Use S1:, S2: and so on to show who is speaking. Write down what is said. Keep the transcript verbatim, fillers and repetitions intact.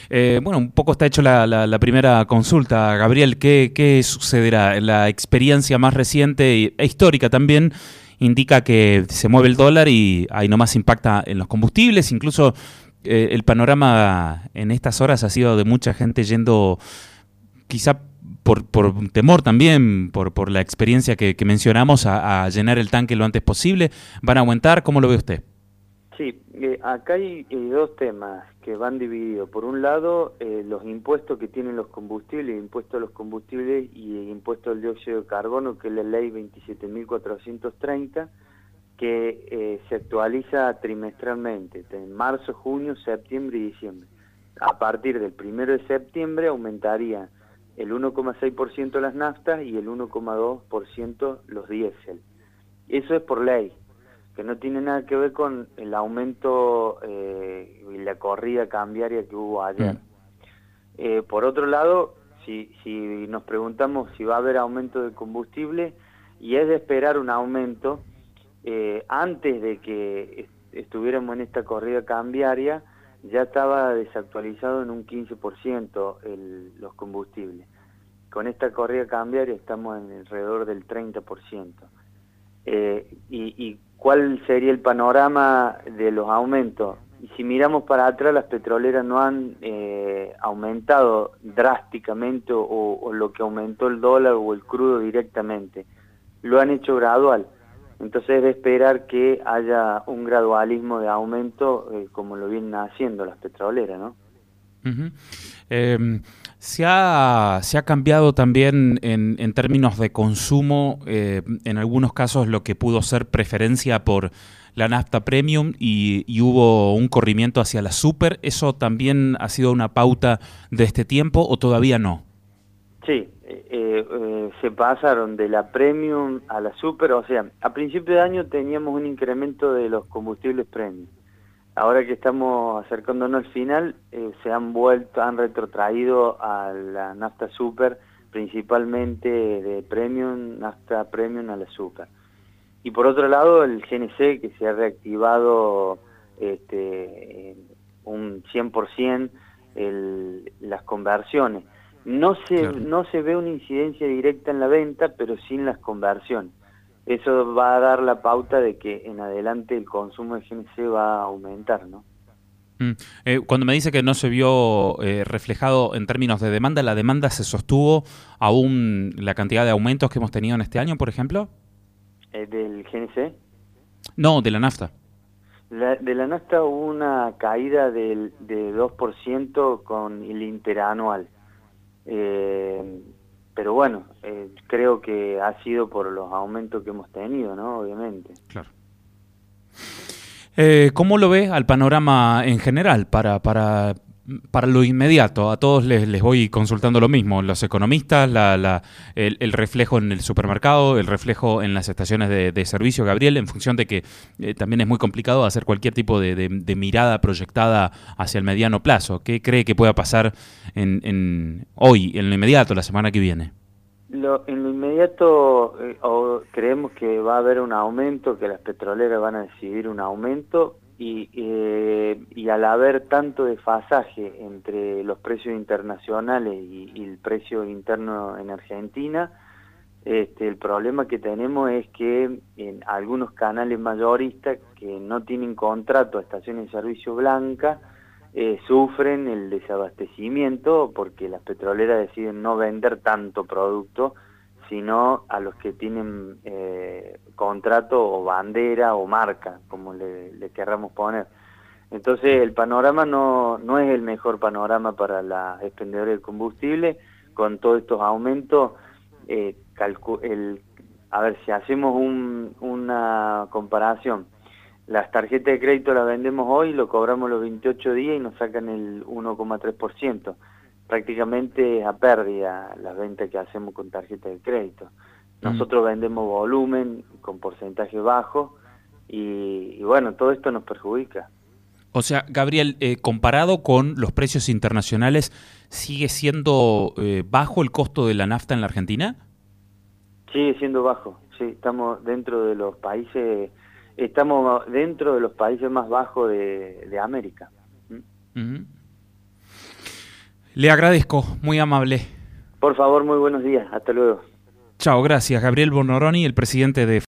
S1: Eh, bueno, un poco está hecho la, la, la primera consulta. Gabriel, ¿qué, qué sucederá? La experiencia más reciente e histórica también indica que se mueve el dólar y ahí nomás impacta en los combustibles. Incluso eh, el panorama en estas horas ha sido de mucha gente yendo, quizá por, por temor también, por, por la experiencia que, que mencionamos, a, a llenar el tanque lo antes posible. ¿Van a aumentar? ¿Cómo lo ve usted?
S2: Sí, eh, acá hay eh, dos temas que van divididos. Por un lado, eh, los impuestos que tienen los combustibles, impuesto a los combustibles y impuesto al dióxido de carbono, que es la ley veintisiete mil cuatrocientos treinta, que eh, se actualiza trimestralmente, en marzo, junio, septiembre y diciembre. A partir del primero de septiembre aumentaría el uno coma seis por ciento las naftas y el uno coma dos por ciento los diésel. Eso es por ley, que no tiene nada que ver con el aumento eh, y la corrida cambiaria que hubo ayer.
S1: Mm.
S2: Eh, por otro lado, si, si nos preguntamos si va a haber aumento de combustible, y es de esperar un aumento, eh, antes de que est estuviéramos en esta corrida cambiaria, ya estaba desactualizado en un quince por ciento el, los combustibles. Con esta corrida cambiaria estamos en alrededor del treinta por ciento. Eh, y, y ¿cuál sería el panorama de los aumentos? Y si miramos para atrás, las petroleras no han eh, aumentado drásticamente o, o lo que aumentó el dólar o el crudo directamente. Lo han hecho gradual. Entonces es de esperar que haya un gradualismo de aumento eh, como lo vienen haciendo las petroleras, ¿no?
S1: Uh-huh. Eh, se, ha, se ha cambiado también en, en términos de consumo, eh, en algunos casos lo que pudo ser preferencia por la nafta premium y, y hubo un corrimiento hacia la super. ¿Eso también ha sido una pauta de este tiempo o todavía no?
S2: Sí, eh, eh, se pasaron de la premium a la super, o sea, a principio de año teníamos un incremento de los combustibles premium. Ahora que estamos acercándonos al final, eh, se han vuelto, han retrotraído a la nafta super, principalmente de premium, nafta premium a la super. Y por otro lado, el G N C, que se ha reactivado este, un cien por ciento el, las conversiones. No se,
S1: Claro.
S2: no se ve una incidencia directa en la venta, pero sí en las conversiones. Eso va a dar la pauta de que en adelante el consumo de G N C va a aumentar, ¿no?
S1: Mm. Eh, cuando me dice que no se vio eh, reflejado en términos de demanda, ¿la demanda se sostuvo aún la cantidad de aumentos que hemos tenido en este año, por ejemplo?
S2: Eh, ¿Del G N C?
S1: No, de la nafta.
S2: La, de la nafta hubo una caída del, de dos por ciento con el interanual. Eh, pero bueno, eh, creo que ha sido por los aumentos que hemos tenido, ¿no? Obviamente.
S1: Claro. Eh, ¿Cómo lo ve al panorama en general para, para, para lo inmediato? A todos les, les voy consultando lo mismo. Los economistas, la, la, el, el reflejo en el supermercado, el reflejo en las estaciones de, de servicio, Gabriel, en función de que eh, también es muy complicado hacer cualquier tipo de, de, de mirada proyectada hacia el mediano plazo. ¿Qué cree que pueda pasar en, en hoy, en lo inmediato, la semana que viene?
S2: Lo, en lo inmediato eh, o creemos que va a haber un aumento, que las petroleras van a decidir un aumento y, eh, y al haber tanto desfasaje entre los precios internacionales y, y el precio interno en Argentina, este, el problema que tenemos es que en algunos canales mayoristas que no tienen contrato a estaciones de servicio blanca, Eh, sufren el desabastecimiento porque las petroleras deciden no vender tanto producto, sino a los que tienen eh, contrato o bandera o marca, como le, le querramos poner. Entonces el panorama no, no es el mejor panorama para las expendedoras de combustible, con todos estos aumentos. Eh, calcu el, a ver, si hacemos un, una comparación, las tarjetas de crédito las vendemos hoy, lo cobramos los veintiocho días y nos sacan el uno coma tres por ciento. Prácticamente es a pérdida las ventas que hacemos con tarjeta de crédito. Nosotros mm. vendemos volumen con porcentaje bajo y, y bueno, todo esto nos perjudica.
S1: O sea, Gabriel, eh, comparado con los precios internacionales, ¿sigue siendo eh, bajo el costo de la nafta en la Argentina?
S2: Sigue siendo bajo, sí, estamos dentro de los países... Estamos dentro de los países más bajos de, de América.
S1: Uh-huh. Le agradezco, muy amable.
S2: Por favor, muy buenos días. Hasta luego.
S1: Chao, gracias. Gabriel Bonoroni, el presidente de